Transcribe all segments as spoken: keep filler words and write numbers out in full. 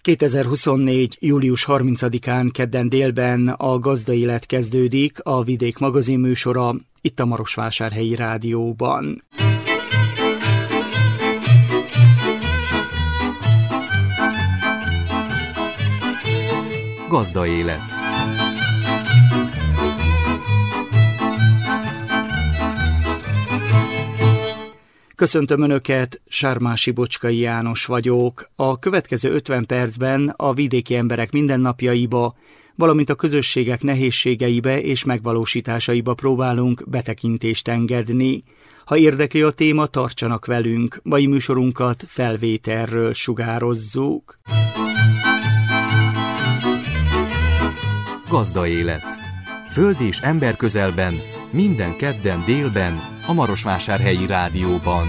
kétezer-huszonnégy. július harmincadikán kedden délben a Gazdaélet kezdődik, a Vidék magazin műsora itt a Marosvásárhelyi Rádióban. Gazdaélet. Köszöntöm Önöket, Sármási Bocskai János vagyok. A következő ötven percben a vidéki emberek mindennapjaiba, valamint a közösségek nehézségeibe és megvalósításaiba próbálunk betekintést engedni. Ha érdekli a téma, tartsanak velünk, mai műsorunkat felvételről sugározzuk. Gazdaélet. Föld és ember közelben, minden kedden délben, a Marosvásárhelyi Rádióban.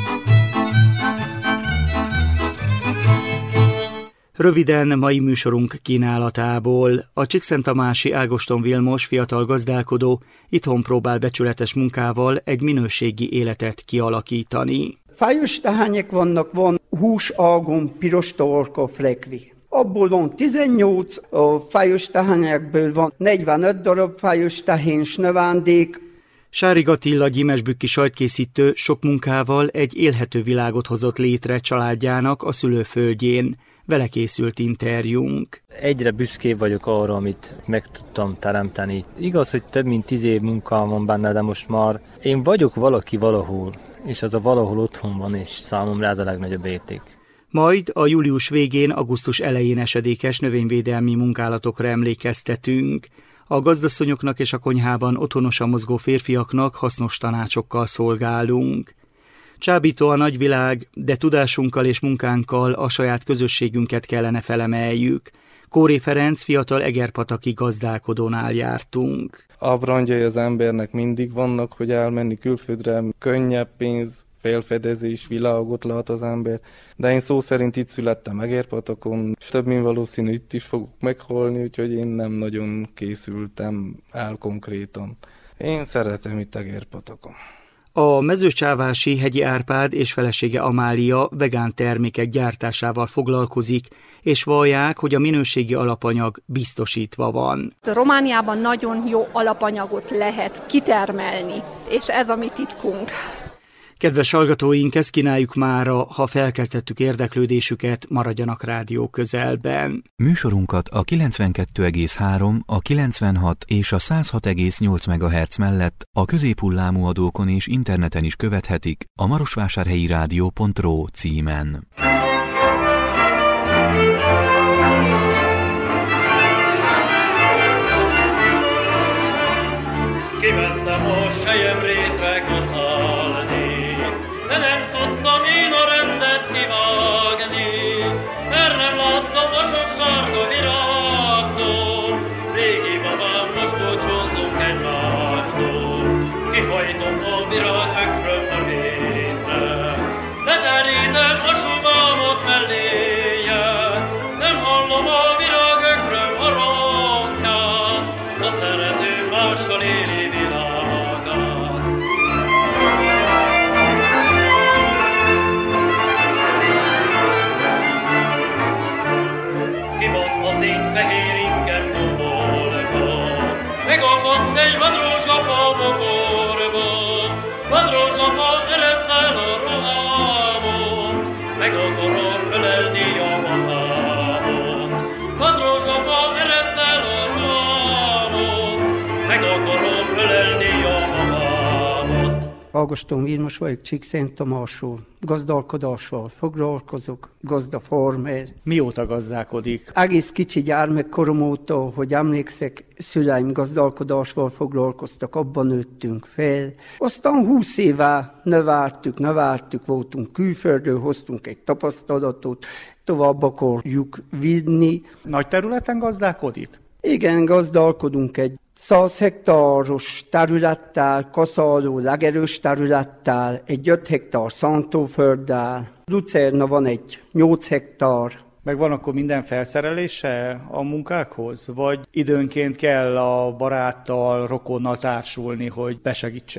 Röviden mai műsorunk kínálatából. A Csíkszenttamási Ágoston Vilmos fiatal gazdálkodó itthon próbál becsületes munkával egy minőségi életet kialakítani. Fájos tehányek vannak, van hús, algon, piros torka, flekvi. Abból van tizennyolc, a fájos tehányekből van negyvenöt darab fájos tehén, növándék. Sárig Attila gyimesbükki sajtkészítő sok munkával egy élhető világot hozott létre családjának a szülőföldjén. Vele készült interjúnk. Egyre büszkébb vagyok arra, amit meg tudtam teremteni. Igaz, hogy több mint tíz év munkám van benne, de most már én vagyok valaki valahol, és az a valahol otthon van, és számomra ez a legnagyobb érték. Majd a július végén, augusztus elején esedékes növényvédelmi munkálatokra emlékeztetünk. A gazdasszonyoknak és a konyhában otthonosan mozgó férfiaknak hasznos tanácsokkal szolgálunk. Csábító a nagyvilág, de tudásunkkal és munkánkkal a saját közösségünket kellene felemeljük. Kóré Ferenc fiatal egerpataki gazdálkodónál jártunk. Ábrándjai az embernek mindig vannak, hogy elmenni külföldre, könnyebb pénz, felfedezés, világot lát az ember, de én szó szerint itt születtem Egerpatakon, és több mint valószínű itt is fogok meghalni, úgyhogy én nem nagyon készültem el konkrétan. Én szeretem itt Egerpatakon. A mezőcsávási Hegyi Árpád és felesége Amália vegán termékek gyártásával foglalkozik, és vallják, hogy a minőségi alapanyag biztosítva van. Romániában nagyon jó alapanyagot lehet kitermelni, és ez a mi titkunk. Kedves hallgatóink, ezt kínáljuk mára, ha felkeltettük érdeklődésüket, maradjanak rádió közelben. Műsorunkat a kilencvenkettő egész három, a kilencvenhat és a száz hat egész nyolc megahertz mellett a középhullámú adókon és interneten is követhetik a marosvásárhelyi rádió pont ro címen. Kimentem a selyemrétre kaszálni, de nem tudtam én a rendet kivágni, mert nem láttam a sok sárga virágtól. Régi babám, most búcsúzzunk egymástól, kihajtom a virág ökröm a rétre, leterítem a subámot melléje, nem hallom a virág ökröm harangját, a szerető mással éli világát. Ki van az én fehér ingem dobolva, megakadt egy vadrózsafa bokorba, vadrózsafa ereszel a rohámot, meg akarom ölelni a mamámot, vadrózsafa ereszel a rohámot, meg akarom ölelni a mamámot. Ágoston Vilmos vagyok, Csíkszenttamásról, gazdálkodással foglalkozok, gazdafarmer. Mióta gazdálkodik? Egész kicsi gyermekkorom óta, hogy emlékszek, szüleim gazdálkodással foglalkoztak, abban nőttünk fel. Aztán húsz éve növeltük, növeltük, voltunk külföldről, hoztunk egy tapasztalatot, tovább akarjuk vinni. Nagy területen gazdálkodik? Igen, gazdálkodunk egy száz hektáros területtel, kaszáló, legerős területtel, egy öt hektár szántófölddel. Lucerna van egy nyolc hektár. Meg van akkor minden felszerelése a munkákhoz? Vagy időnként kell a baráttal, rokonnal társulni, hogy besegítsen?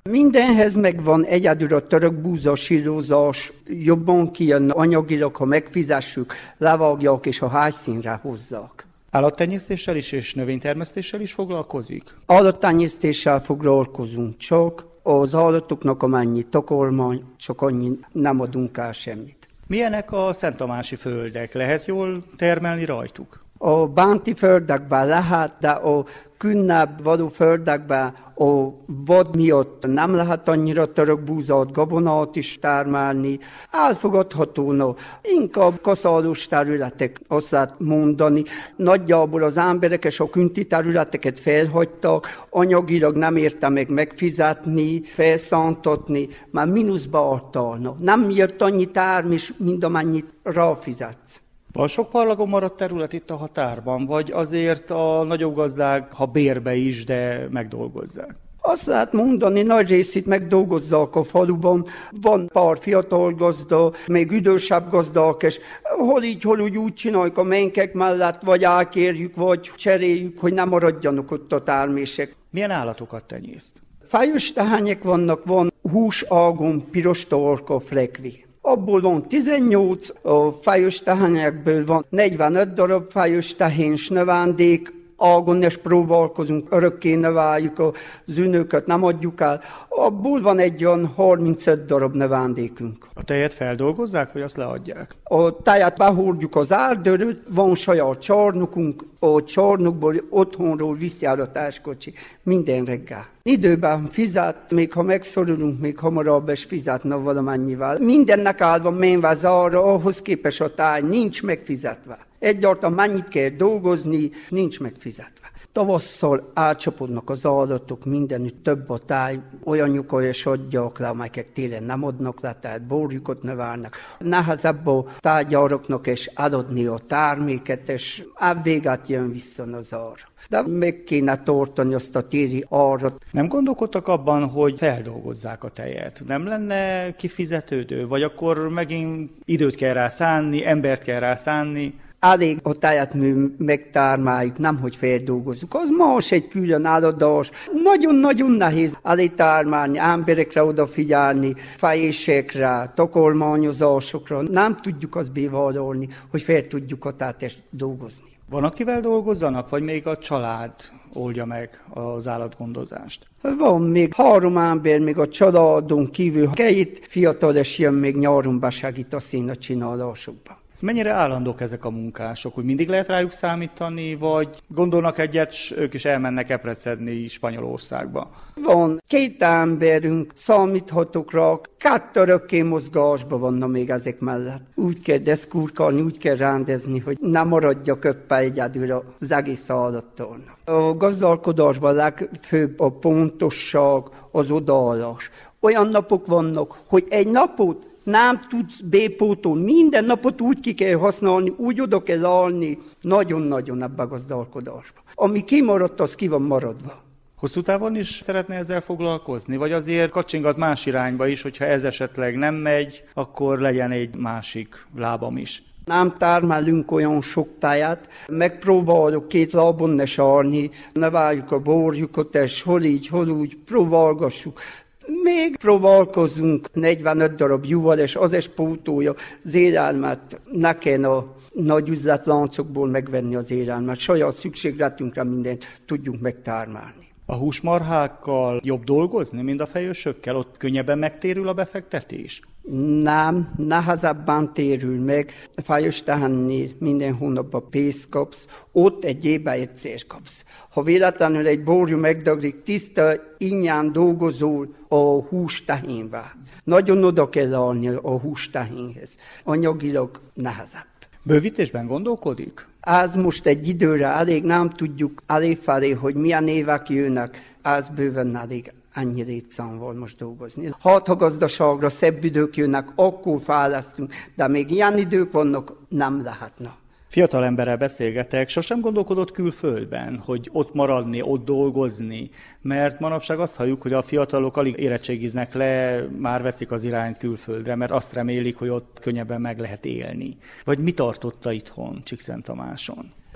Mindenhez megvan, egyedül a török búza sírózás jobban kijön anyagilag, ha megfizessük, levágják és a hágyszínre hozzák. Állattenyésztéssel is és növénytermesztéssel is foglalkozik? Állattenyésztéssel foglalkozunk, csak az állatoknak amennyi takarmány, csak annyi nem adunk el semmit. Milyenek a szenttamási földek? Lehet jól termelni rajtuk? A bánti földekben lehet, de a künnebb vadó földekben a vad miatt nem lehet annyira török búzát, gabonát is termelni. Elfogadható, no. Inkább kaszálós területek, azt lehet mondani. Nagyjából az emberek és a künti területeket felhagytak, anyagilag nem érte meg megfizetni, felszántatni, már mínuszba adta. Nem jött annyi termés, mint amennyit ráfizetsz. Van sok parlagon maradt terület itt a határban, vagy azért a nagyobb gazdák, ha bérbe is, de megdolgozzák? Azt lehet mondani, nagy részét megdolgozzák a faluban. Van pár fiatal gazda, még idősebb gazdák, és hol így, hol úgy, úgy csináljuk a menkek mellett, vagy elkérjük, vagy cseréljük, hogy nem maradjanak ott a termések. Milyen állatokat tenyészt? Fejős tehányek vannak, van hús, ágon, piros torka, frekvi. Abból van tizennyolc, a fejős tehányekből van negyvenöt darab fejős tehéns növándék, ágon is próbálkozunk, örökké növeljük az ünöket, nem adjuk el. Abból van egy olyan harmincöt darab növándékünk. A tejet feldolgozzák, vagy azt leadják? A tejet behordjuk az erdőről, van saját csarnokunk, a csarnokból otthonról viszi el a táskocsi minden reggel. Időben fizet, még ha megszorulunk, még hamarabb is fizetne valamennyivel. Mindennek állva menve zára, ahhoz képest a táj nincs megfizetve. Egyáltalán mennyit kell dolgozni, nincs megfizetve. Tavasszal átcsapodnak az állatok, mindenütt több a táj, olyan nyugolyos adják le, amelyek télen nem adnak le, tehát borjukat növelnek. Nehezebb a tájgyáraknak és adni a terméket, és végát jön vissza az ár. De meg kéne tartani azt a téli árat. Nem gondolkodtak abban, hogy feldolgozzák a tejet? Nem lenne kifizetődő? Vagy akkor megint időt kell rá szánni, embert kell rá szánni? Elég a tejet mi megtármáljuk, nem hogy feldolgozzuk. Az más egy külön áldás. Nagyon-nagyon nehéz elég tármálni, emberekre odafigyelni, fejésekre, takarmányozásokra. Nem tudjuk azt bevállalni, hogy fel tudjuk a tejet dolgozni. Van, akivel dolgozzanak, vagy még a család oldja meg az állatgondozást? Van még három ember, még a családon kívül. Két fiatal is jön még nyáron besegít a szín a csinálásokban. Mennyire állandók ezek a munkások? Úgy mindig lehet rájuk számítani, vagy gondolnak egyet, s ők is elmennek epret szedni Spanyolországba? Van két emberünk, számíthatok rá, kettő örökké mozgásban vannak még ezek mellett. Úgy kell deszkurkálni, úgy kell rendezni, hogy nem maradja köppel egyedül az egész állattalnak. A gazdálkodásban a legfőbb a pontosság, az odaállás. Olyan napok vannak, hogy egy napot nem tudsz bépótolni, minden napot úgy ki kell használni, úgy oda kell állni, nagyon-nagyon ebbe a gazdálkodásba. Ami kimaradt, az ki van maradva. Hosszú távon is szeretne ezzel foglalkozni, vagy azért kacsingat más irányba is, hogyha ez esetleg nem megy, akkor legyen egy másik lábam is. Nem termelünk olyan sok táját, megpróbáljuk két lábon ne sárni, neveljük a borjukat, és hol így, hol úgy, próbálgassuk. Még próbálkozunk negyvenöt darab juval, és az is pótolja az élelmet, ne kell a nagy üzletláncokból megvenni az élelmet. Saját szükségletünkre mindent tudjunk megtármálni. A húsmarhákkal jobb dolgozni, mint a fejősökkel? Ott könnyebben megtérül a befektetés? Nem, nehezebben térül meg. A fejős tehennél minden hónapban pénzt kapsz, ott egy évben egyszer kapsz. Ha véletlenül egy borjú megdaglik, tiszta, ingyen dolgozol a hústehénvel. Nagyon oda kell állni a hústehénhez. Anyagilag nehezebb. Bővítésben gondolkodik? Ez most egy időre elég, nem tudjuk eléfelé, hogy milyen évek jönnek, ez bőven elég. Ennyi létszámval most dolgozni. Hát, ha gazdaságra szebb idők jönnek, akkor fejlesztünk, de még ilyen idők vannak, nem lehetne. Fiatal emberrel beszélgetek, sosem gondolkodott külföldben, hogy ott maradni, ott dolgozni, mert manapság azt halljuk, hogy a fiatalok alig érettségiznek le, már veszik az irányt külföldre, mert azt remélik, hogy ott könnyebben meg lehet élni. Vagy mi tartotta itthon Csíkszenttamáson?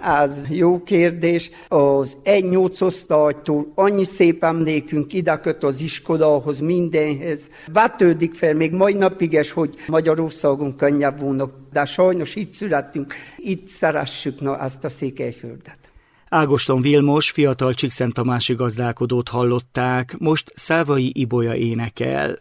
Ez jó kérdés. Az egy nyolc osztálytól annyi szép emlékünk ide köt az iskolához, mindenhez. Vetődik fel még mai napiges, hogy Magyarországon könnyebb volna, de sajnos itt születtünk, itt szeressük na, ezt a Székelyföldet. Ágoston Vilmos fiatal csíkszenttamási gazdálkodót hallották, most Szávai Ibolya énekel.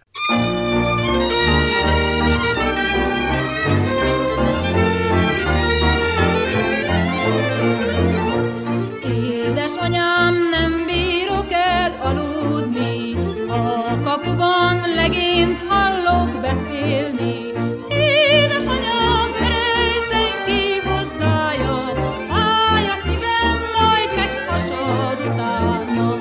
Édesanyám, nem bírok el aludni, a kapuban legényt hallok beszélni. Édesanyám, rejszen ki hozzája, fáj a szívem, majd meghasad utána.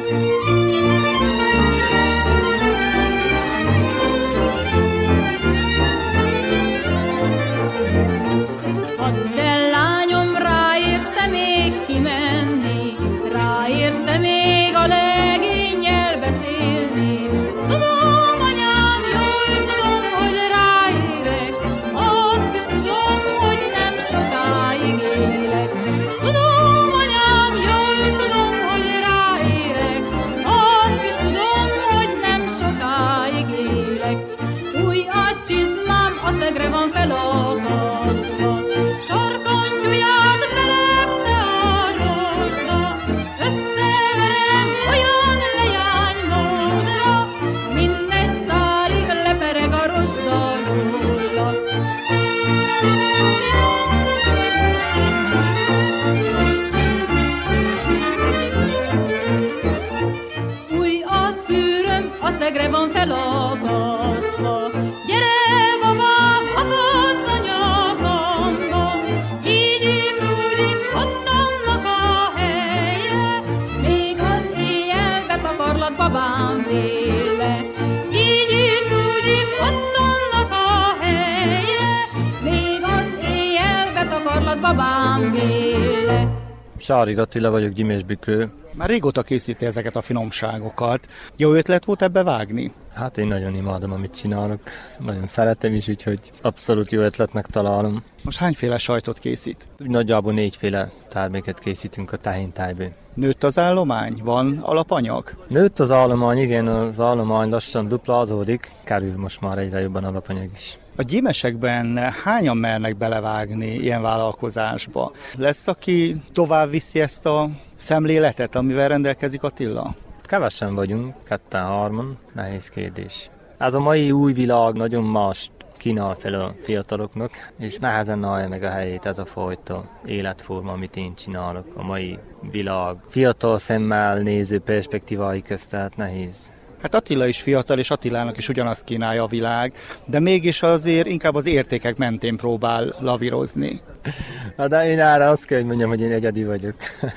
Add el, lányom, ráérsz te még kimenni, ráérsz te még a legénnyel beszélni. Tudom, anyám, jól tudom, hogy ráérek, azt is tudom, hogy nem sokáig élek. Tudom, anyám, jól tudom, hogy ráérek, azt is tudom, hogy nem sokáig élek. Új a csizmám, a szegre van felakasztva, sarkantyúját belepte a rozsda. Összeverem olyan leánymódra, mindegy szálig lepereg a rozsda róla. Új a szűröm, a szegre van felakasztva, gyere, babám, akaszd a nyakamba, így is, úgy is, ott annak a helye, még az éjjel betakarlak babám véle. Így is, úgy is, ott annak a helye, még az éjjel betakarlak babám véle. Sárig Attila vagyok, Gyimésbükről. Már régóta készíti ezeket a finomságokat. Jó ötlet volt ebbe vágni? Hát én nagyon imádom, amit csinálok. Nagyon szeretem is, úgyhogy abszolút jó ötletnek találom. Most hányféle sajtot készít? Nagyjából négyféle terméket készítünk a tehéntájból. Nőtt az állomány? Van alapanyag? Nőtt az állomány, igen, az állomány lassan duplázódik. Kerül most már egyre jobban alapanyag is. A gyímesekben hányan mernek belevágni ilyen vállalkozásba? Lesz, aki tovább viszi ezt a szemléletet, amivel rendelkezik Attila? Kevesen vagyunk, ketten-hárman, nehéz kérdés. Ez a mai új világ nagyon mást kínál fel a fiataloknak, és nehezen állja meg a helyét ez a fajta életforma, amit én csinálok. A mai világ fiatal szemmel néző perspektívái közt, tehát nehéz. Hát Attila is fiatal, és Attilának is ugyanazt kínálja a világ, de mégis azért inkább az értékek mentén próbál lavírozni. Hát de én erre azt kell, hogy mondjam, hogy én egyedi vagyok.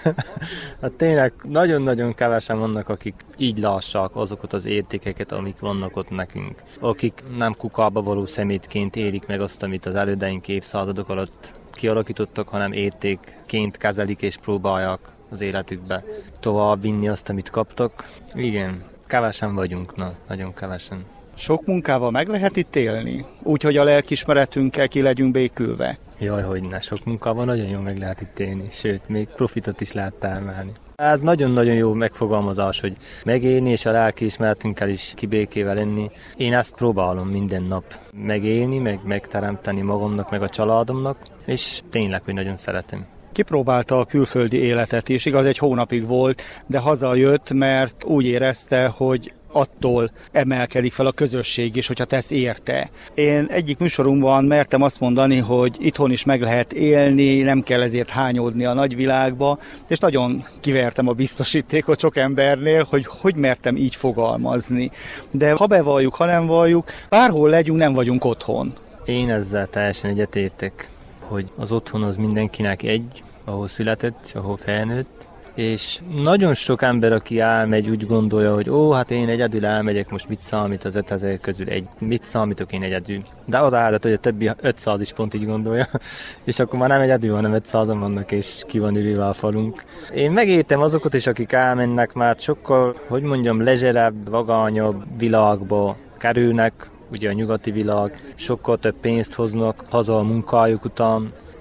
Hát tényleg nagyon-nagyon kevesen vannak, akik így lássák azokat az értékeket, amik vannak ott nekünk. Akik nem kukába való szemétként élik meg azt, amit az elődeink évszázadok alatt kialakítottak, hanem értékként kezelik és próbálják az életükbe tovább vinni azt, amit kaptak. Igen. Kevesen vagyunk, na, nagyon kevesen. Sok munkával meg lehet itt élni? Úgy, hogy a lelkismeretünkkel ki legyünk békülve? Jaj, hogyne, sok munkával nagyon jól meg lehet itt élni, sőt, még profitot is lehet termelni. Ez nagyon-nagyon jó megfogalmazás, hogy megélni és a lelkiismeretünkkel is kibékével lenni. Én ezt próbálom minden nap megélni, meg megteremteni magamnak, meg a családomnak, és tényleg, hogy nagyon szeretem. Kipróbálta a külföldi életet is, igaz, egy hónapig volt, de hazajött, mert úgy érezte, hogy attól emelkedik fel a közösség is, hogyha tesz érte. Én egyik műsorunkban mertem azt mondani, hogy itthon is meg lehet élni, nem kell ezért hányódni a nagyvilágba, és nagyon kivertem a biztosítékot sok embernél, hogy hogy mertem így fogalmazni. De ha bevalljuk, ha nem valljuk, bárhol legyünk, nem vagyunk otthon. Én ezzel teljesen egyetértek, hogy az otthon az mindenkinek egy, ahol született, ahol felnőtt, és nagyon sok ember, aki elmegy, úgy gondolja, hogy ó, hát én egyedül elmegyek, most mit számít az ötezer közül egy, mit számítok én egyedül. De az állat, hogy a többi ötszáz is pont így gondolja, és akkor már nem egyedül, hanem ötszázan vannak, és ki van ürülve a falunk. Én megértem azokat is, akik elmennek már sokkal, hogy mondjam, lezserebb, vagányabb világba kerülnek, ugye a nyugati világ, sokkal több pénzt hoznak haza a munkájuk után,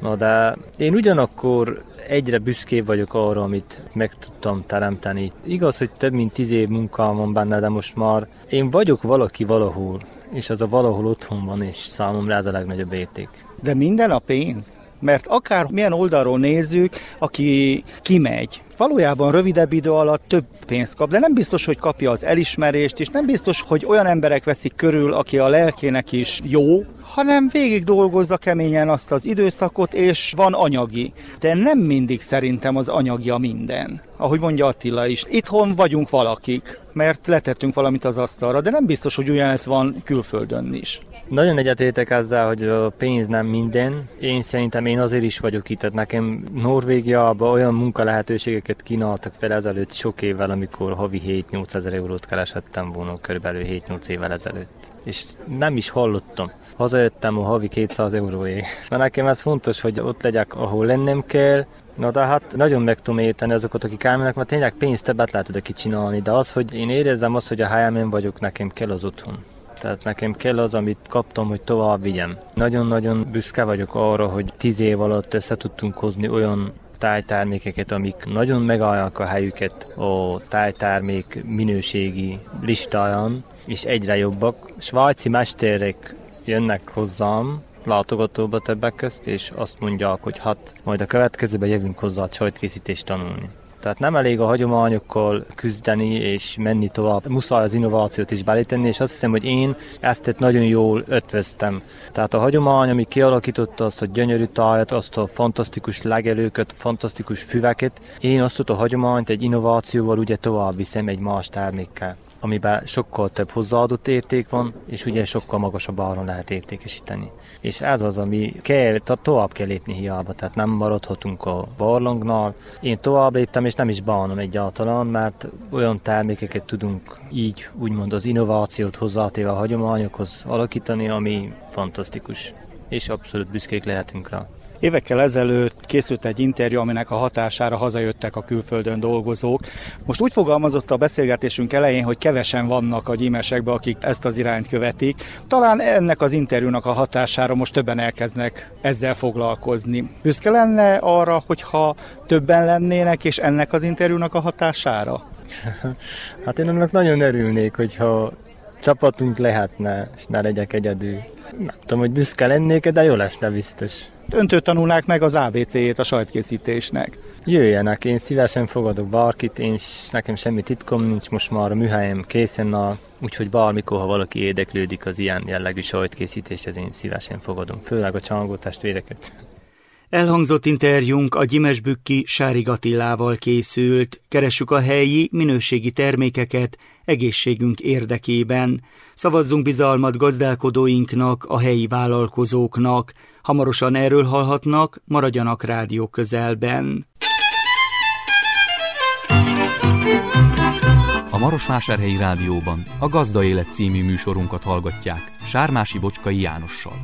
Na de én ugyanakkor egyre büszkébb vagyok arra, amit meg tudtam teremteni. Igaz, hogy több mint tíz év munkám van benne, de most már én vagyok valaki valahol, és az a valahol otthon van, és számomra ez a legnagyobb érték. De minden a pénz? Mert akár milyen oldalról nézzük, aki kimegy, valójában rövidebb idő alatt több pénzt kap, de nem biztos, hogy kapja az elismerést, és nem biztos, hogy olyan emberek veszik körül, aki a lelkének is jó, hanem végig dolgozza keményen azt az időszakot, és van anyagi. De nem mindig szerintem az anyagi a minden. Ahogy mondja Attila is, itthon vagyunk valakik, mert letettünk valamit az asztalra, de nem biztos, hogy ugyanez van külföldön is. Nagyon egyetértek ezzel, hogy a pénz nem minden. Én szerintem én azért is vagyok itt, tehát nekem Norvégiában olyan munkalehetőségeket kínáltak fel ezelőtt sok évvel, amikor havi hét-nyolc ezer eurót kereshettem volna körülbelül hét-nyolc évvel ezelőtt. És nem is hallottam. Hazajöttem a havi kétszáz euróért. Mert nekem ez fontos, hogy ott legyek, ahol lennem kell. Na de hát nagyon meg tudom érteni azokat, akik elmennek, mert tényleg pénzt többet lehet oda kicsinálni, de az, hogy én érezzem azt, hogy a helyemen vagyok, nekem kell az otthon. Tehát nekem kell az, amit kaptam, hogy tovább vigyem. Nagyon-nagyon büszke vagyok arra, hogy tíz év alatt össze tudtunk hozni olyan tájtermékeket, amik nagyon megállják a helyüket a tájtermék minőségi listáján, és egyre jobbak. Svájci mesterek jönnek hozzám, látogatóba többek közt, és azt mondják, hogy hát majd a következőben jövünk hozzá a sajtkészítést tanulni. Tehát nem elég a hagyományokkal küzdeni és menni tovább. Muszáj az innovációt is belétenni, és azt hiszem, hogy én ezt nagyon jól ötvöztem. Tehát a hagyomány, ami kialakította azt a gyönyörű tájat, azt a fantasztikus legelőket, fantasztikus füveket, én azt a hagyományt egy innovációval ugye tovább viszem egy más termékkel, amiben sokkal több hozzáadott érték van, és ugye sokkal magasabb áron lehet értékesíteni. És ez az, ami kell, tovább kell lépni hiába, tehát nem maradhatunk a barlangnál. Én tovább léptem, és nem is bánom egyáltalán, mert olyan termékeket tudunk így, úgymond az innovációt hozzátéve a hagyományokhoz alakítani, ami fantasztikus, és abszolút büszkék lehetünk rá. Évekkel ezelőtt készült egy interjú, aminek a hatására hazajöttek a külföldön dolgozók. Most úgy fogalmazott a beszélgetésünk elején, hogy kevesen vannak a gyímesekben, akik ezt az irányt követik. Talán ennek az interjúnak a hatására most többen elkezdnek ezzel foglalkozni. Büszke lenne arra, hogyha többen lennének, és ennek az interjúnak a hatására? Hát én annak nagyon örülnék, hogyha csapatunk lehetne, és ne legyek egyedül. Nem tudom, hogy büszke lennék, de jó lesne biztos. Öntől tanulnák meg az á bé cé-jét a sajtkészítésnek. Jöjjenek, én szívesen fogadok bárkit, én nekem semmi titkom nincs, most már a műhelyem készen áll, úgyhogy bármikor, ha valaki érdeklődik az ilyen jellegű sajtkészítéshez, én szívesen fogadom, főleg a csangó testvéreket. Elhangzott interjúnk a gyimesbükki Sárig Attilával készült. Keressük a helyi, minőségi termékeket egészségünk érdekében. Szavazzunk bizalmat gazdálkodóinknak, a helyi vállalkozóknak. Hamarosan erről hallhatnak, maradjanak rádió közelben. A Marosvásárhelyi Rádióban a Gazda Élet című műsorunkat hallgatják Sármási Bocskai Jánossal.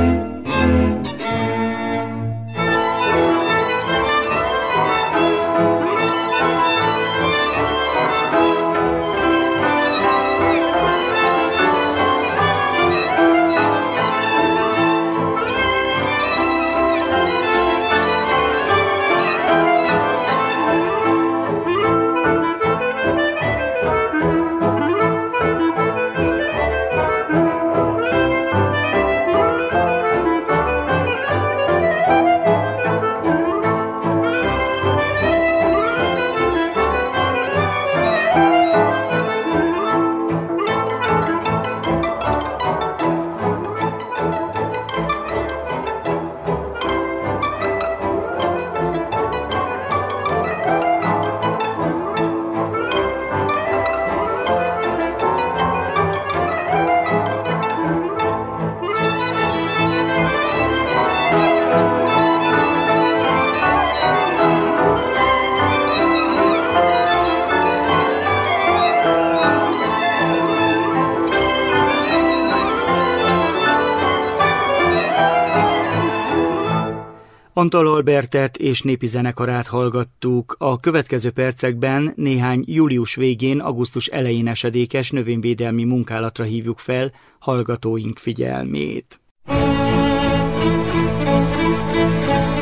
Antal Albertet és népi zenekarát hallgattuk. A következő percekben néhány július végén, augusztus elején esedékes növényvédelmi munkálatra hívjuk fel hallgatóink figyelmét.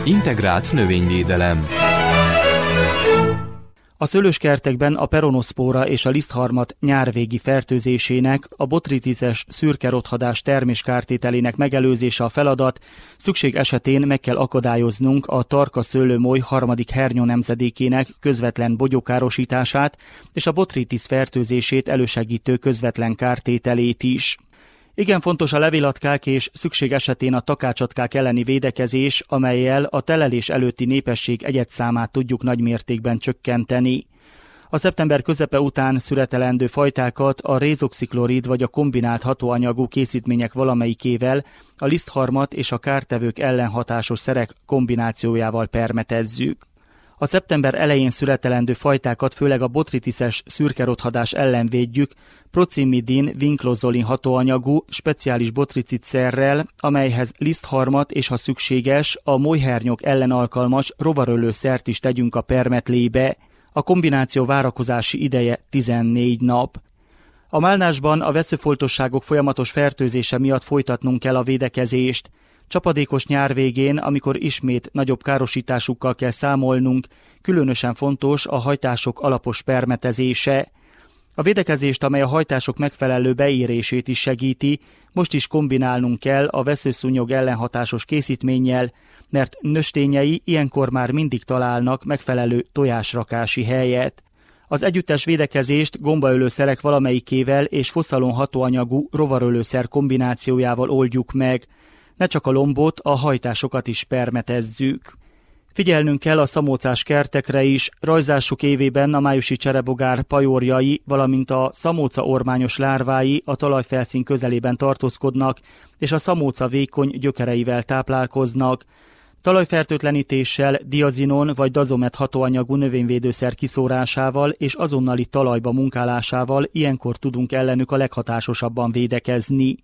Integrált növényvédelem. A szőlőskertekben a peronoszpóra és a lisztharmat nyárvégi fertőzésének, a botrytises szürke rothadás terméskártételének megelőzése a feladat, szükség esetén meg kell akadályoznunk a tarka szőlőmoly harmadik hernyó nemzedékének közvetlen bogyókárosítását és a botrytis fertőzését elősegítő közvetlen kártételét is. Igen fontos a levélatkák és szükség esetén a takácsatkák elleni védekezés, amellyel a telelés előtti népesség egyedszámát tudjuk nagymértékben csökkenteni. A szeptember közepe után szüretelendő fajtákat a rézoxiklorid vagy a kombinált hatóanyagú készítmények valamelyikével, a lisztharmat és a kártevők ellen hatásos szerek kombinációjával permetezzük. A szeptember elején szüretelendő fajtákat főleg a botrytises szürkerothadás ellen védjük procimidin vinklozolin hatóanyagú speciális botricitszerrel, amelyhez lisztharmat és ha szükséges a molyhernyók ellen alkalmas rovarölőszert is tegyünk a permetlébe. A kombináció várakozási ideje tizennégy nap. A málnásban a veszőfoltosságok folyamatos fertőzése miatt folytatnunk kell a védekezést. Csapadékos nyár végén, amikor ismét nagyobb károsításukkal kell számolnunk, különösen fontos a hajtások alapos permetezése. A védekezést, amely a hajtások megfelelő beérését is segíti, most is kombinálnunk kell a veszőszúnyog ellenhatásos készítménnyel, mert nöstényei ilyenkor már mindig találnak megfelelő tojásrakási helyet. Az együttes védekezést gombaölőszerek valamelyikével és foszalon hatóanyagú rovarölőszer kombinációjával oldjuk meg. Ne csak a lombot, a hajtásokat is permetezzük. Figyelnünk kell a szamócás kertekre is, rajzásuk évében a májusi cserebogár pajorjai, valamint a szamóca ormányos lárvái a talajfelszín közelében tartózkodnak, és a szamóca vékony gyökereivel táplálkoznak. Talajfertőtlenítéssel, diazinon vagy dazomet hatóanyagú növényvédőszer kiszórásával és azonnali talajba munkálásával ilyenkor tudunk ellenük a leghatásosabban védekezni.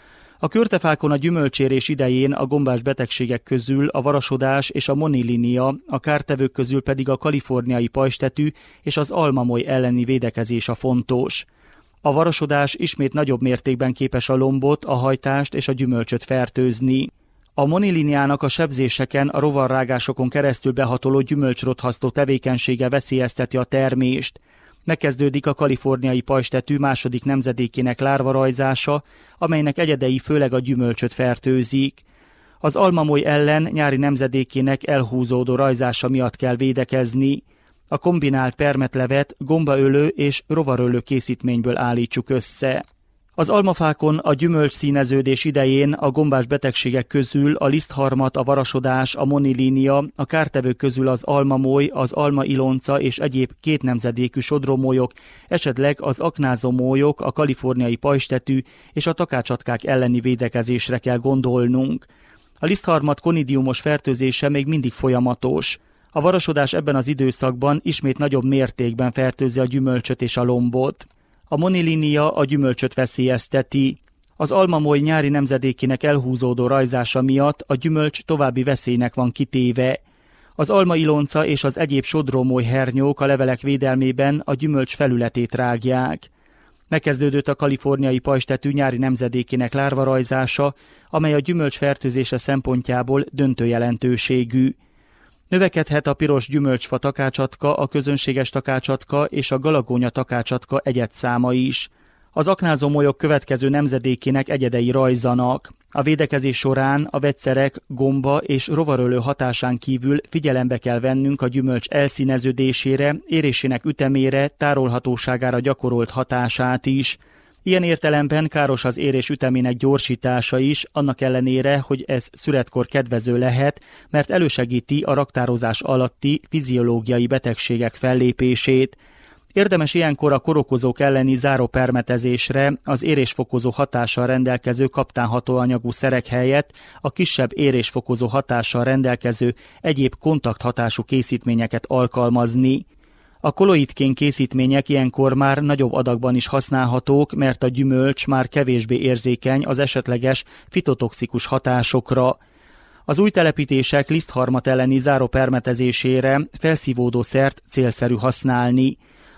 A körtefákon a gyümölcsérés idején a gombás betegségek közül a varasodás és a monilinia, a kártevők közül pedig a kaliforniai pajzstetű és az almamoly elleni védekezés a fontos. A varasodás ismét nagyobb mértékben képes a lombot, a hajtást és a gyümölcsöt fertőzni. A moniliniának a sebzéseken, a rovarrágásokon keresztül behatoló gyümölcsrothasztó tevékenysége veszélyezteti a termést. Megkezdődik a kaliforniai pajzstetű második nemzedékének lárvarajzása, amelynek egyedei főleg a gyümölcsöt fertőzik. Az almamoly ellen nyári nemzedékének elhúzódó rajzása miatt kell védekezni. A kombinált permetlevet gombaölő és rovarölő készítményből állítsuk össze. Az almafákon a gyümölcs színeződés idején a gombás betegségek közül a lisztharmat, a varasodás, a monilinia, a kártevők közül az almamoly, az almailonca és egyéb kétnemzedékű sodrómolyok, esetleg az aknázomólyok, a kaliforniai pajzstetű és a takácsatkák elleni védekezésre kell gondolnunk. A lisztharmat konidiumos fertőzése még mindig folyamatos. A varasodás ebben az időszakban ismét nagyobb mértékben fertőzi a gyümölcsöt és a lombot. A monilinia a gyümölcsöt veszélyezteti. Az almamoly nyári nemzedékének elhúzódó rajzása miatt a gyümölcs további veszélynek van kitéve. Az almailonca és az egyéb sodrómoly hernyók a levelek védelmében a gyümölcs felületét rágják. Megkezdődött a kaliforniai pajzstetű nyári nemzedékének lárvarajzása, amely a gyümölcs fertőzése szempontjából döntő jelentőségű. Növekedhet a piros gyümölcsfa takácsatka, a közönséges takácsatka és a galagónya takácsatka egyedszáma is. Az aknázomolyok következő nemzedékének egyedei rajzanak. A védekezés során a vegyszerek, gomba és rovarölő hatásán kívül figyelembe kell vennünk a gyümölcs elszíneződésére, érésének ütemére, tárolhatóságára gyakorolt hatását is. Ilyen értelemben káros az érés ütemének gyorsítása is, annak ellenére, hogy ez szüretkor kedvező lehet, mert elősegíti a raktározás alatti fiziológiai betegségek fellépését. Érdemes ilyenkor a korokozók elleni zárópermetezésre az érésfokozó hatással rendelkező kaptánhatóanyagú szerek helyett a kisebb érésfokozó hatással rendelkező egyéb kontakthatású készítményeket alkalmazni. A koloidkén készítmények ilyenkor már nagyobb adagban is használhatók, mert a gyümölcs már kevésbé érzékeny az esetleges fitotoxikus hatásokra. Az új telepítések lisztharmat elleni zárópermetezésére felszívódó szert célszerű használni.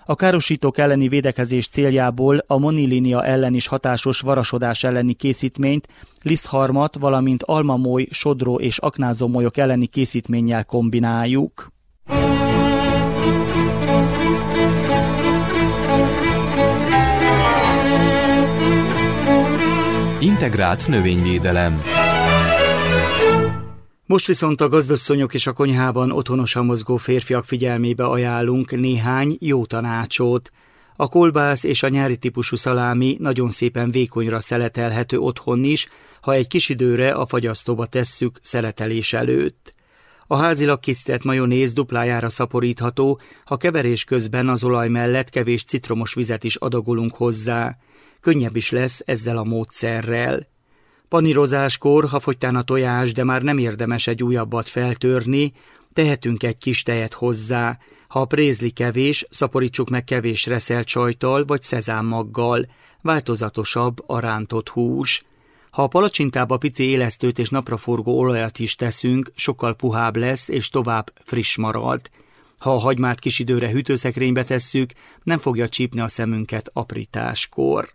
A károsítók elleni védekezés céljából a monilinia ellen is hatásos varasodás elleni készítményt lisztharmat, valamint almamoly, sodró és aknázómolyok elleni készítménnyel kombináljuk. Integrált növényvédelem. Most viszont a gazdasszonyok és a konyhában otthonosan mozgó férfiak figyelmébe ajánlunk néhány jó tanácsot. A kolbász és a nyári típusú szalámi nagyon szépen vékonyra szeletelhető otthon is, ha egy kis időre a fagyasztóba tesszük szeletelés előtt. A házilag készített majonéz duplájára szaporítható, ha keverés közben az olaj mellett kevés citromos vizet is adagolunk hozzá. Könnyebb is lesz ezzel a módszerrel. Panírozáskor, ha fogytán a tojás, de már nem érdemes egy újabbat feltörni, tehetünk egy kis tejet hozzá. Ha a prézli kevés, szaporítsuk meg kevés reszelt sajttal vagy szezámmaggal. Változatosabb a rántott hús. Ha a palacsintába pici élesztőt és napraforgó olajat is teszünk, sokkal puhább lesz és tovább friss marad. Ha a hagymát kis időre hűtőszekrénybe tesszük, nem fogja csípni a szemünket aprításkor.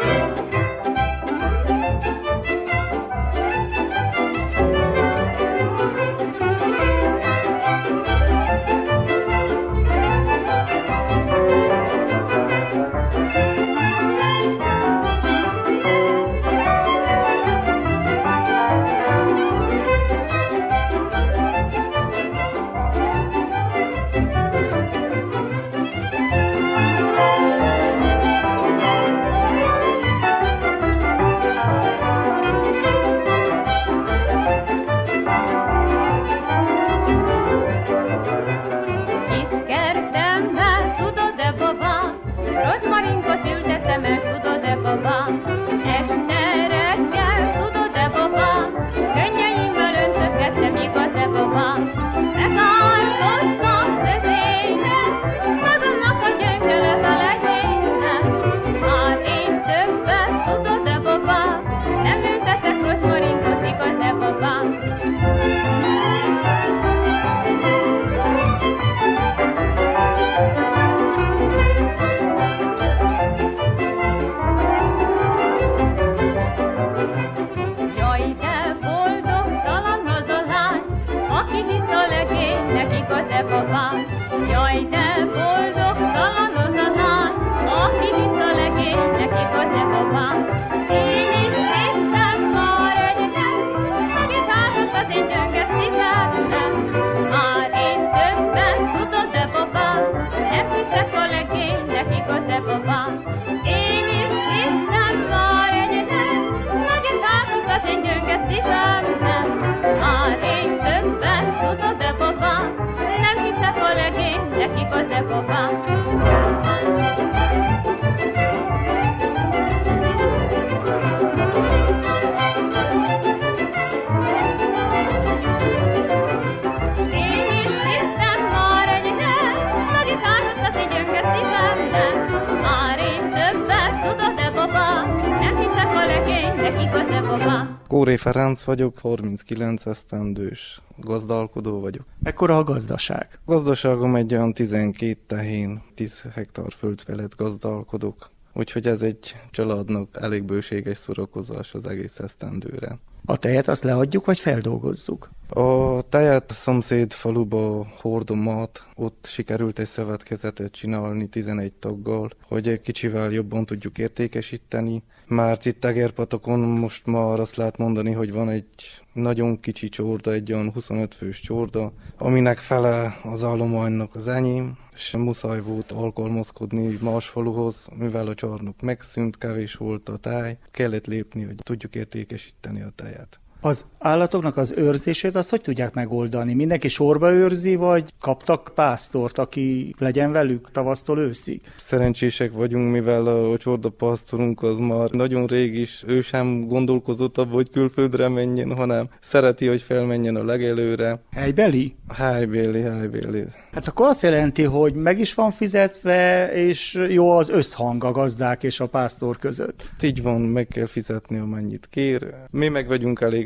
Kóré Ferenc vagyok, harminckilenc esztendős gazdálkodó vagyok. Mekkora a gazdaság? A gazdaságom egy olyan tizenkét tehén, tíz hektár föld felett gazdálkodok, úgyhogy ez egy családnak elég bőséges szórakozás az egész esztendőre. A tejet azt leadjuk, vagy feldolgozzuk? A tejet a szomszéd faluba hordom át, ott sikerült egy szövetkezetet csinálni tizenegy taggal, hogy egy kicsivel jobban tudjuk értékesíteni, mert itt Egerpatakon most már azt lehet mondani, hogy van egy nagyon kicsi csorda, egy olyan huszonöt fős csorda, aminek fele az állománynak az enyém, és muszáj volt alkalmazkodni más faluhoz, mivel a csarnok megszűnt, kevés volt a táj, kellett lépni, hogy tudjuk értékesíteni a tejet. Az állatoknak az őrzését azt hogy tudják megoldani? Mindenki sorba őrzi, vagy kaptak pásztort, aki legyen velük tavasztól őszig? Szerencsések vagyunk, mivel a csorda pásztorunk az már nagyon rég is, ő sem gondolkozott abba, hogy külföldre menjen, hanem szereti, hogy felmenjen a legelőre. Helybeli? Helybeli, helybeli. Hát akkor azt jelenti, hogy meg is van fizetve, és jó az összhang a gazdák és a pásztor között. Így van, meg kell fizetni, amennyit kér. Mi meg vagyunk elégedettek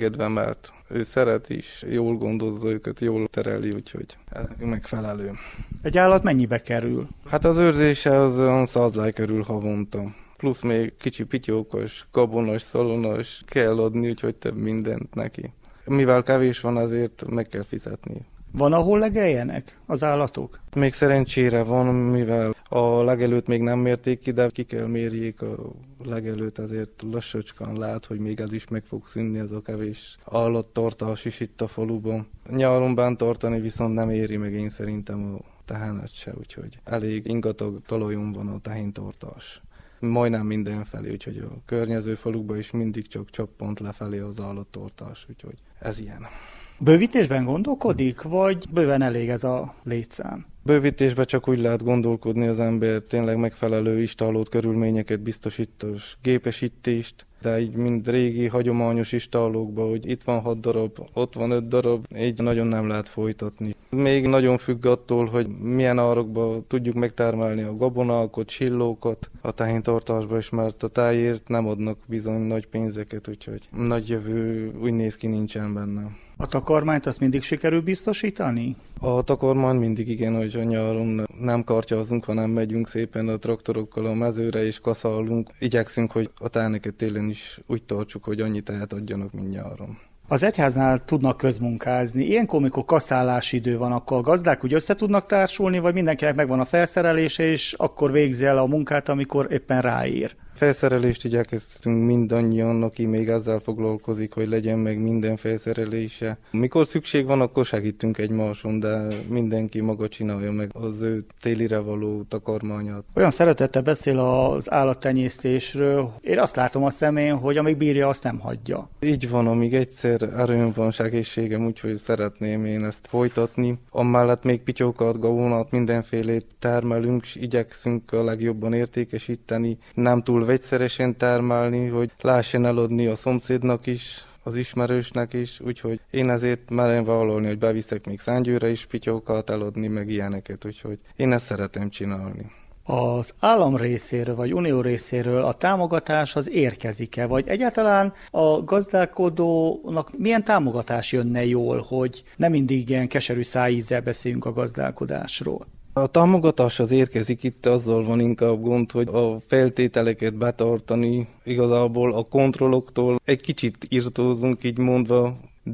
engedve, mert ő szeret is, jól gondozza őket, jól tereli, úgyhogy ez nekünk megfelelő. Egy állat mennyibe kerül? Hát az őrzése az olyan száz láj körül havonta. Plusz még kicsi pityókos, gabonos, szalonos kell adni, úgyhogy több mindent neki. Mivel kevés van, azért meg kell fizetni. Van, ahol legeljenek az állatok? Még szerencsére van, mivel a legelőt még nem mérték ki, de ki kell mérjék a legelőt, azért lassacskán lát, hogy még ez is meg fog szűnni, ez a kevés állattartás is itt a faluban. Nyáron bánt tartani viszont nem éri meg én szerintem a tehenet se, úgyhogy elég ingatag talajon van a tehéntartás. Majdnem mindenfelé, úgyhogy a környező falukban is mindig csak csappant lefelé az állattartás, úgyhogy ez ilyen. Bővítésben gondolkodik, vagy bőven elég ez a létszám? Bővítésben csak úgy lehet gondolkodni az ember, tényleg megfelelő istálót, körülményeket biztosítós gépesítést, de így mind régi, hagyományos istálókban, hogy itt van hat darab, ott van öt darab, így nagyon nem lehet folytatni. Még nagyon függ attól, hogy milyen árokban tudjuk megtermelni a gabonákat, csillókat a tehéntartásba is, mert a tájért nem adnak bizony nagy pénzeket, úgyhogy nagy jövő úgy néz ki nincsen benne. A takarmányt azt mindig sikerül biztosítani? A takarmány mindig igen, hogy a nyáron nem kartyázunk, hanem megyünk szépen a traktorokkal a mezőre és kaszálunk. Igyekszünk, hogy a táneket télen is úgy tartsuk, hogy annyi tehet adjanak, mint nyáron. Az egyháznál tudnak közmunkázni. Ilyenkor, amikor kaszálási idő van, akkor a gazdák úgy össze tudnak társulni, vagy mindenkinek megvan a felszerelése, és akkor végzi el a munkát, amikor éppen ráír? Felszerelést igyekeztünk mindannyian, aki még ezzel foglalkozik, hogy legyen meg minden felszerelése. Mikor szükség van, akkor segítünk egymáson, de mindenki maga csinálja meg az ő télire való takarmányát. Olyan szeretettel beszél az állattenyésztésről. Én azt látom a szemén, hogy amíg bírja, azt nem hagyja. Így van, amíg egyszer erőm van, segítségem, úgyhogy szeretném én ezt folytatni. Amellett még pityókat, gabonát, mindenfélét termelünk, és igyekszünk a legjobban értékesíteni. Nem túl vegyszeresen termelni, hogy lehessen eladni a szomszédnak is, az ismerősnek is, úgyhogy én ezért merem vállalni, hogy beviszek még Szentgyőre is pityókat eladni, meg ilyeneket, úgyhogy én ezt szeretem csinálni. Az állam részéről, vagy unió részéről a támogatás az érkezik-e, vagy egyáltalán a gazdálkodónak milyen támogatás jönne jól, hogy nem mindig ilyen keserű szájízzel beszéljünk a gazdálkodásról? A támogatás az érkezik, itt azzal van inkább gond, hogy a feltételeket betartani, igazából a kontrolloktól egy kicsit irtózunk, így mondva,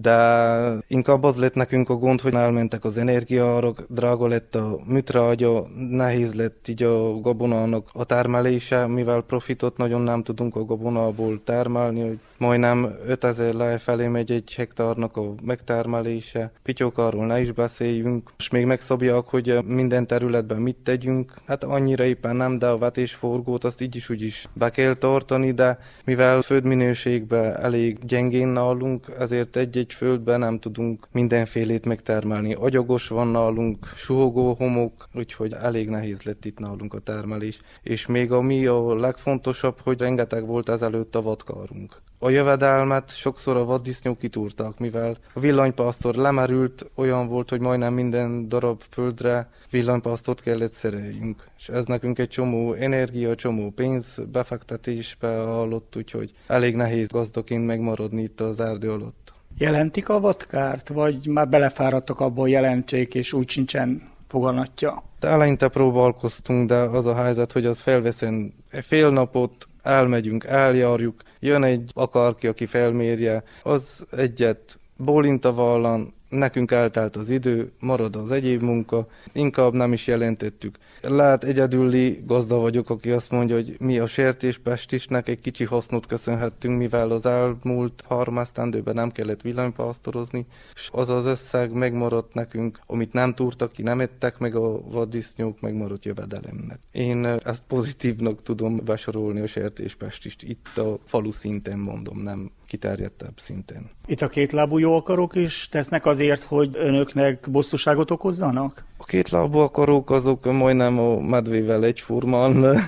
de inkább az lett nekünk a gond, hogy elmentek az energiaárak, drága lett a műtrágya, nehéz lett így a gabonának a termelése, mivel profitot nagyon nem tudunk a gabonából termelni, hogy majdnem ötezer láj felé megy egy hektárnak a megtermelése. Pityókáról ne is beszéljünk, és még megszabják, hogy minden területben mit tegyünk. Hát annyira éppen nem, de a vetésforgót azt így is úgy is be kell tartani, de mivel földminőségben elég gyengén nálunk, ezért egy-egy földben nem tudunk mindenfélét megtermelni. Agyagos van nálunk, suhogó homok, úgyhogy elég nehéz lett itt nálunk a termelés. És még ami a legfontosabb, hogy rengeteg volt ezelőtt a vadkárunk. A jövedelmet sokszor a vaddisznók kitúrtak, mivel a villanypásztor lemerült, olyan volt, hogy majdnem minden darab földre villanypásztort kellett szereljünk. És ez nekünk egy csomó energia, csomó pénz befektetésbe állott, úgyhogy elég nehéz gazdaként megmaradni itt az erdő alatt. Jelentik a vadkárt, vagy már belefáradtak abból, hogy jelentsék, és úgy sincsen foganatja? De eleinte próbálkoztunk, de az a helyzet, hogy az felveszen fél napot, elmegyünk, eljárjuk, jön egy akárki, aki felmérje, az egyet bólint a vállan, nekünk eltelt az idő, marad az egyéb munka, inkább nem is jelentettük. Lehet egyedüli gazda vagyok, aki azt mondja, hogy mi a sertéspestisnek egy kicsi hasznot köszönhettünk, mivel az elmúlt három esztendőben nem kellett villanypásztorozni, és az az összeg megmaradt nekünk, amit nem túrtak ki, nem ettek meg a vaddisznók, megmaradt jövedelemnek. Én ezt pozitívnak tudom besorolni a sertéspestist, itt a falu szinten mondom, nem kiterjedtebb szinten. Itt a kétlábú jó akarok is tesznek azért, hogy önöknek bosszúságot okozzanak? A kétlábú akarók azok majdnem a medvével egyformán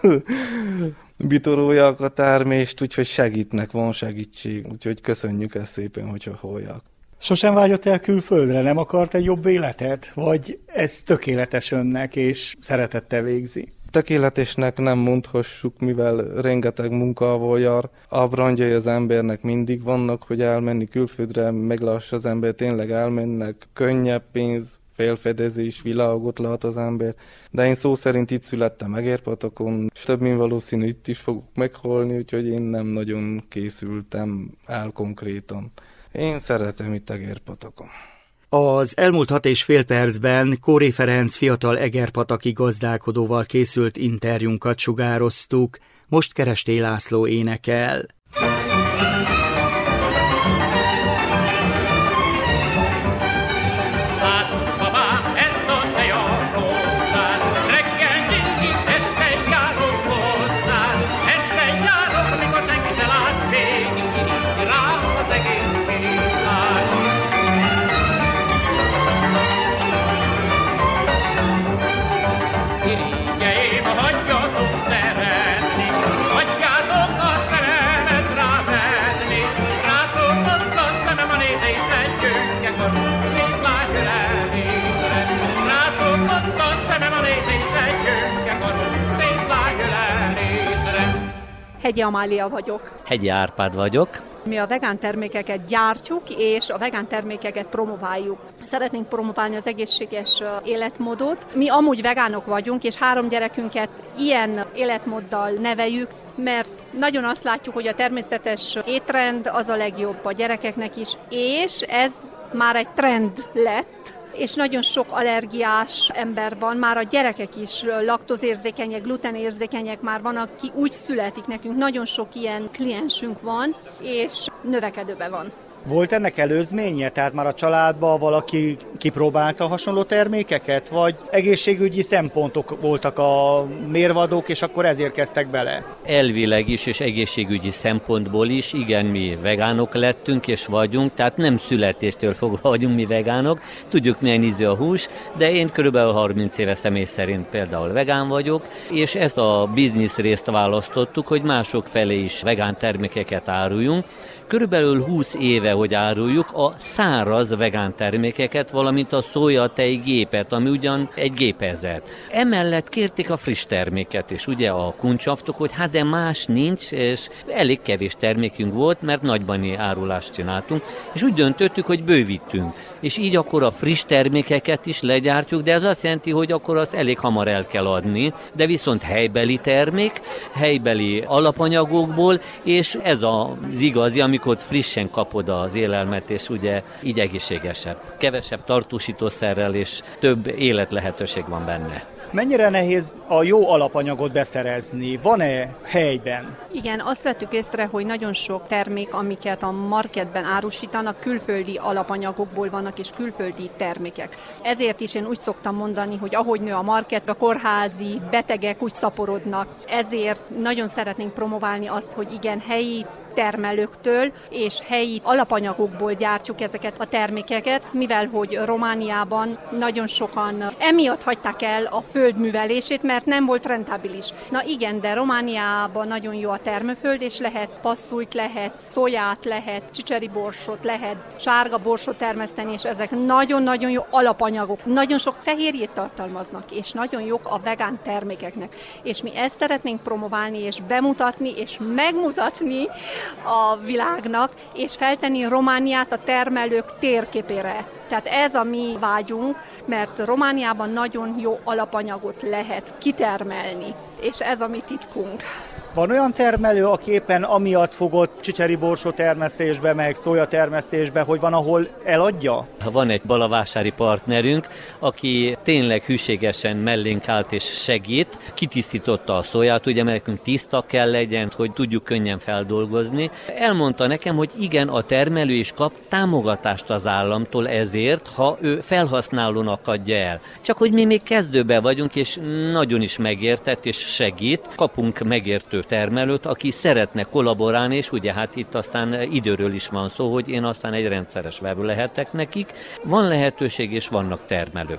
bitorolják a termést, úgyhogy segítnek, van segítség, úgyhogy köszönjük ezt szépen, hogyha hallják. Sosem vágyott el külföldre, nem akart egy jobb életet? Vagy ez tökéletes önnek, és szeretettel végzi? Tökéletesnek nem mondhassuk, mivel rengeteg munkával jár. Ábrándjai az embernek mindig vannak, hogy elmenni külföldre, meglássa az ember, tényleg elmennek, könnyebb pénz, felfedezés, világot lát az ember. De én szó szerint itt születtem Egerpatakon, és több mint valószínű itt is fogok meghalni, úgyhogy én nem nagyon készültem el konkrétan. Én szeretem itt Egerpatakon. Az elmúlt hat és fél percben Kóré Ferenc fiatal egerpataki gazdálkodóval készült interjúnkat sugároztuk, most Keresté László énekel. Hegyi Amália vagyok. Hegyi Árpád vagyok. Mi a vegán termékeket gyártjuk, és a vegán termékeket promováljuk. Szeretnénk promoválni az egészséges életmódot. Mi amúgy vegánok vagyunk, és három gyerekünket ilyen életmóddal neveljük, mert nagyon azt látjuk, hogy a természetes étrend az a legjobb a gyerekeknek is, és ez már egy trend lett, és nagyon sok allergiás ember van, már a gyerekek is laktózérzékenyek, glutenérzékenyek, már van, aki úgy születik, nekünk nagyon sok ilyen kliensünk van, és növekedőben van. Volt ennek előzménye? Tehát már a családban valaki kipróbálta hasonló termékeket, vagy egészségügyi szempontok voltak a mérvadók, és akkor ezért kezdtek bele? Elvileg is, és egészségügyi szempontból is, igen, mi vegánok lettünk, és vagyunk, tehát nem születéstől fogva vagyunk mi vegánok, tudjuk milyen ízű a hús, de én körülbelül harminc éve személy szerint például vegán vagyok, és ezt a biznisz részt választottuk, hogy mások felé is vegán termékeket áruljunk. Körülbelül húsz éve, hogy áruljuk a száraz vegán termékeket, valamint a szójatej gépet, ami ugyan egy gépezet. Emellett kérték a friss terméket is, ugye a kuncsaftok, hogy hát de más nincs, és elég kevés termékünk volt, mert nagybani árulást csináltunk, és úgy döntöttük, hogy bővítünk. És így akkor a friss termékeket is legyártjuk, de ez azt jelenti, hogy akkor azt elég hamar el kell adni, de viszont helybeli termék, helybeli alapanyagokból, és ez az igazi, amikor frissen kapod az élelmet, és ugye így egészségesebb. Kevesebb tartósítószerrel, és több életlehetőség van benne. Mennyire nehéz a jó alapanyagot beszerezni? Van-e helyben? Igen, azt vettük észre, hogy nagyon sok termék, amiket a marketben árusítanak, külföldi alapanyagokból vannak, és külföldi termékek. Ezért is én úgy szoktam mondani, hogy ahogy nő a market, a kórházi betegek úgy szaporodnak. Ezért nagyon szeretnénk promoválni azt, hogy igen, helyi termelőktől és helyi alapanyagokból gyártjuk ezeket a termékeket, mivel hogy Romániában nagyon sokan emiatt hagyták el a földművelését, mert nem volt rentábilis. Na igen, de Romániában nagyon jó a termőföld, és lehet passzújt, lehet szóját, lehet csicseri borsot, lehet sárga borsot termeszteni, és ezek nagyon-nagyon jó alapanyagok. Nagyon sok fehérjét tartalmaznak, és nagyon jók a vegán termékeknek. És mi ezt szeretnénk promoválni, és bemutatni, és megmutatni a világnak, és feltenni Romániát a termelők térképére. Tehát ez a mi vágyunk, mert Romániában nagyon jó alapanyagot lehet kitermelni, és ez a mi titkunk. Van olyan termelő, aki éppen amiatt fogott csicseri borsó termesztésbe, meg szója termesztésbe, hogy van, ahol eladja? Van egy balavásári partnerünk, aki tényleg hűségesen mellénk állt és segít. Kitisztította a szóját, ugye mert nekünk tiszta kell legyen, hogy tudjuk könnyen feldolgozni. Elmondta nekem, hogy igen, a termelő is kap támogatást az államtól ezért, ha ő felhasználónak adja el. Csak hogy mi még kezdőben vagyunk, és nagyon is megértett és segít. Kapunk megértő termelőt, aki szeretne kollaborálni, és ugye hát itt aztán időről is van szó, hogy én aztán egy rendszeres vevő lehetek nekik. Van lehetőség, és vannak termelők.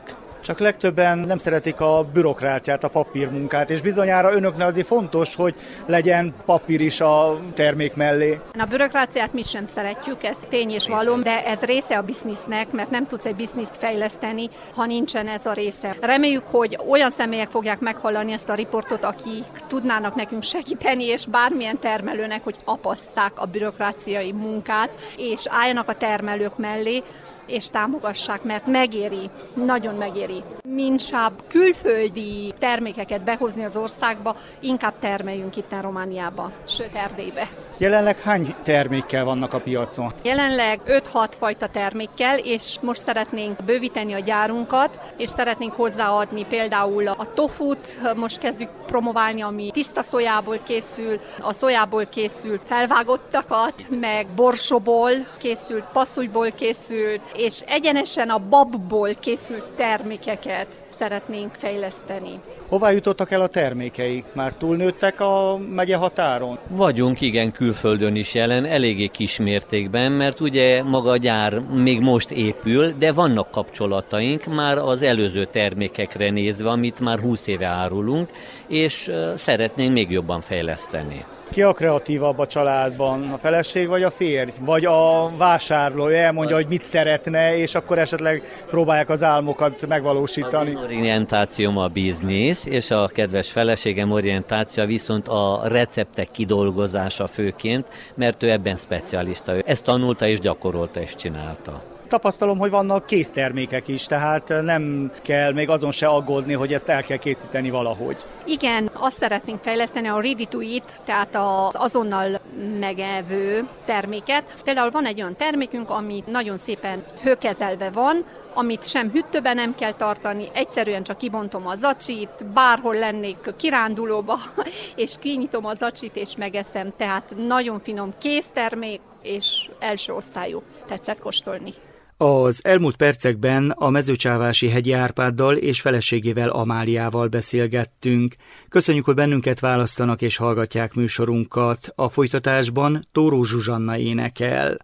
Csak legtöbben nem szeretik a bürokráciát, a papírmunkát, és bizonyára önöknek azért fontos, hogy legyen papír is a termék mellé. A bürokráciát mi sem szeretjük, ez tény és való, de ez része a biznisznek, mert nem tudsz egy bizniszt fejleszteni, ha nincsen ez a része. Reméljük, hogy olyan személyek fogják meghallani ezt a riportot, akik tudnának nekünk segíteni, és bármilyen termelőnek, hogy apasszák a bürokráciai munkát, és álljanak a termelők mellé, és támogassák, mert megéri, nagyon megéri. Minsább külföldi termékeket behozni az országba, inkább termeljünk itt a Romániába, sőt Erdélybe. Jelenleg hány termékkel vannak a piacon? Jelenleg öt-hat fajta termékkel, és most szeretnénk bővíteni a gyárunkat, és szeretnénk hozzáadni például a tofut, most kezdjük promoválni, ami tiszta szójából készül, a szójából készült felvágottakat, meg borsóból készült, passzújból készült, és egyenesen a babból készült termékeket szeretnénk fejleszteni. Hová jutottak el a termékeik? Már túlnőttek a megye határon? Vagyunk igen külföldön is jelen, eléggé kis mértékben, mert ugye maga a gyár még most épül, de vannak kapcsolataink már az előző termékekre nézve, amit már húsz éve árulunk, és szeretnénk még jobban fejleszteni. Ki a kreatívabb a családban? A feleség vagy a férj? Vagy a vásárló elmondja, hogy mit szeretne, és akkor esetleg próbálják az álmokat megvalósítani? Az orientációm a biznisz, és a kedves feleségem orientáció viszont a receptek kidolgozása főként, mert ő ebben specialista. Ő ezt tanulta és gyakorolta és csinálta. Tapasztalom, hogy vannak késztermékek is, tehát nem kell még azon se aggódni, hogy ezt el kell készíteni valahogy. Igen, azt szeretnénk fejleszteni a ready to eat, tehát az azonnal megevő terméket. Például van egy olyan termékünk, ami nagyon szépen hőkezelve van, amit sem hűtőben nem kell tartani, egyszerűen csak kibontom a zacsit, bárhol lennék kirándulóba, és kinyitom a zacsit és megeszem. Tehát nagyon finom késztermék, és első osztályú. Tetszett kóstolni. Az elmúlt percekben a Mezőcsávási Hegyi Árpáddal és feleségével Amáliával beszélgettünk. Köszönjük, hogy bennünket választanak és hallgatják műsorunkat. A folytatásban Tóró Zsuzsanna énekel.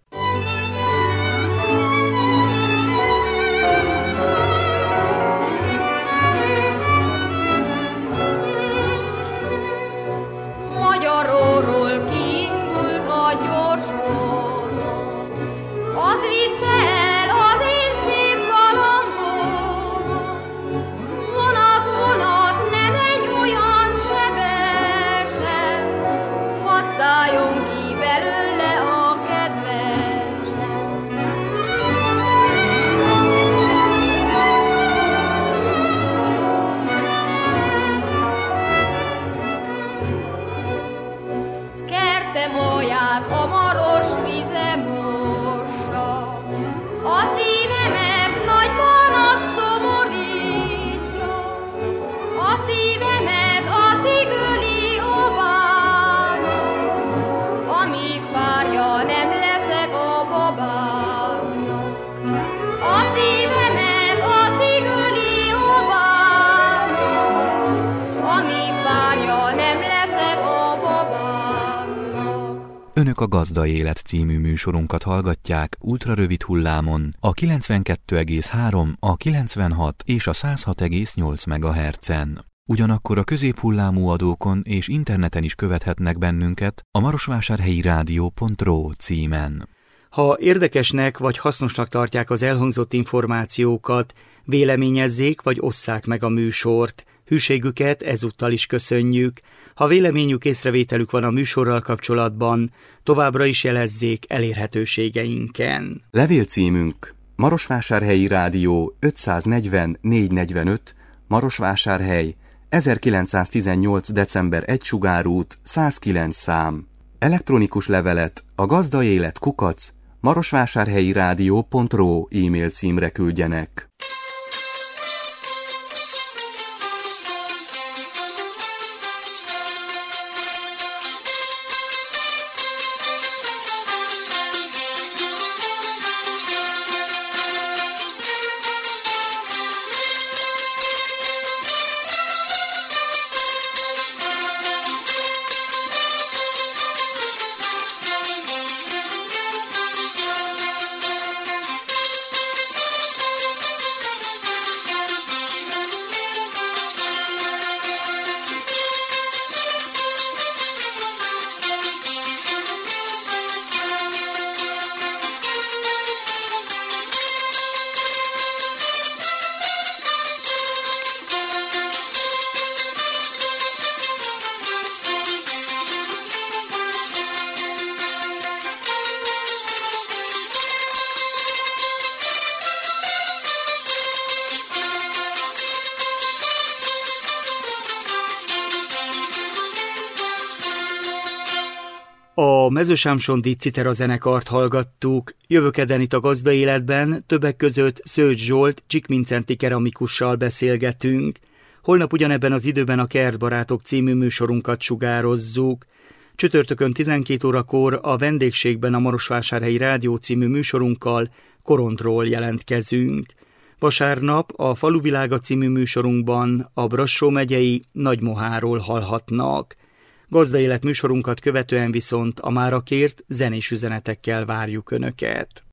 Magyaróról kiindult a gyors vonat, az vitte el az én szép kalandomat. Vonat, vonat, ne menj olyan sebesen, hadd szálljon ki belőle a kedvesem. Kertem olyát a maros vize mossa, a szívemet nagy bánat szomorítja, a szívemet a tigöli a bánat, amíg párja nem leszek a babámnak. A szívemet a tigöli a bánat, amíg párja nem leszek a babámnak. Önök a Gazda Élet című műsorunkat hallgatják ultrarövid hullámon a kilencvenkettő egész három, a kilencvenhat és a száz hat egész nyolc megahertzen. Ugyanakkor a középhullámú adókon és interneten is követhetnek bennünket a marosvásárhelyi rádió pont ro címen. Ha érdekesnek vagy hasznosnak tartják az elhangzott információkat, véleményezzék vagy osszák meg a műsort. Hűségüket ezúttal is köszönjük. Ha véleményük, észrevételük van a műsorral kapcsolatban, továbbra is jelezzék elérhetőségeinken. Levélcímünk Marosvásárhelyi Rádió ötszáznegyven négyszáznegyvenöt, Marosvásárhely, ezerkilencszáztizennyolc. december egy Sugárút, száz kilenc szám. Elektronikus levelet a gazdaélet kukac marosvásárhelyi rádió pont ro e-mail címre küldjenek. A Mezősámsondi Citera zenekart hallgattuk. Jövőkeden itt a Gazdaéletben többek között Szőcs Zsolt csikmincenti keramikussal beszélgetünk. Holnap ugyanebben az időben a Kertbarátok című műsorunkat sugározzuk. Csütörtökön tizenkét órakor a vendégségben a Marosvásárhelyi Rádió című műsorunkkal Korondról jelentkezünk. Vasárnap a Faluvilága című műsorunkban a Brassó megyei Nagymoháról hallhatnak. Gazdaélet műsorunkat követően viszont a mára kért zenés üzenetekkel várjuk Önöket.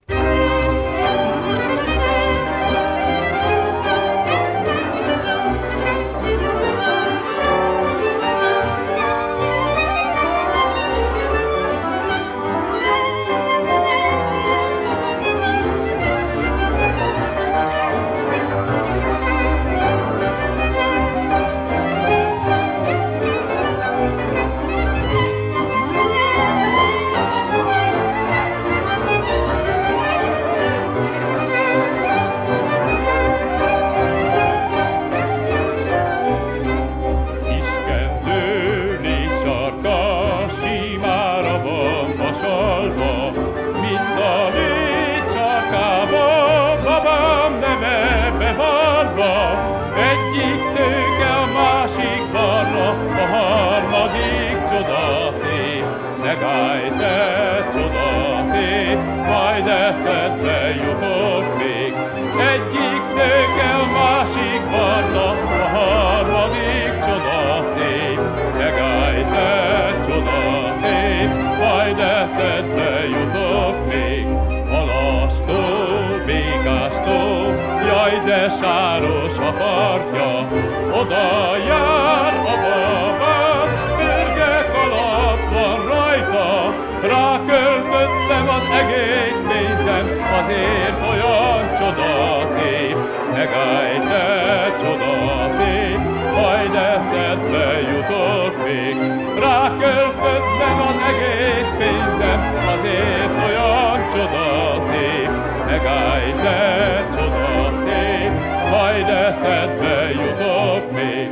Egyik szőke a másik barna, a harmadik csoda szép. Megállj te, csoda szép, majd eszedbe jutok még. Egyik szőke a másik barna, a harmadik csoda szép. Megállj te, csoda szép, majd eszedbe jutok még. Alastó, békástó, jaj de sáros a partja, oda jár a babám, pörge kalap van rajta, ráköltöttem az egész pénzem, azért olyan csoda szép. Megállj te, csoda szép, majd eszedbe jutok még. Ráköltöttem az egész pénzem, azért olyan csoda szép. Megállj te, csoda szép, majd eszedbe jutok még.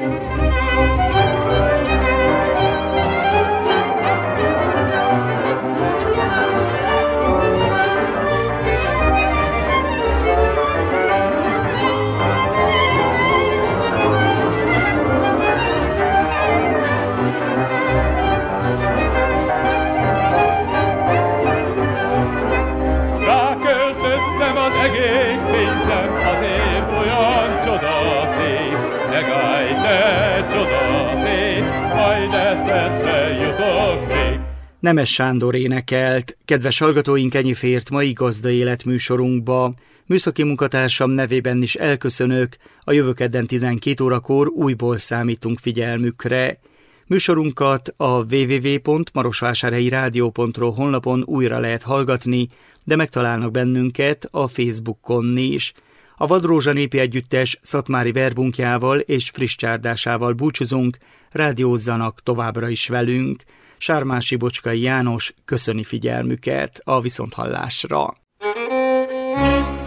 Egész pénzem, azért olyan csoda szép. Megállj te, csoda szép, majd eszedbe jutok még. Nemes Sándor énekelt. Kedves hallgatóink, ennyi fért mai Gazdaélet műsorunkba. Műszaki munkatársam nevében is elköszönök. A jövő kedden tizenkét órakor újból számítunk figyelmükre. Műsorunkat a double-u double-u double-u pont marosvásárhelyi rádió pont ro honlapon újra lehet hallgatni, de megtalálnak bennünket a Facebookon is. A Vadrózsa Népi Együttes szatmári verbunkjával és friss csárdásával búcsúzunk, rádiózzanak továbbra is velünk. Sármási Bocskai János köszöni figyelmüket, a viszonthallásra.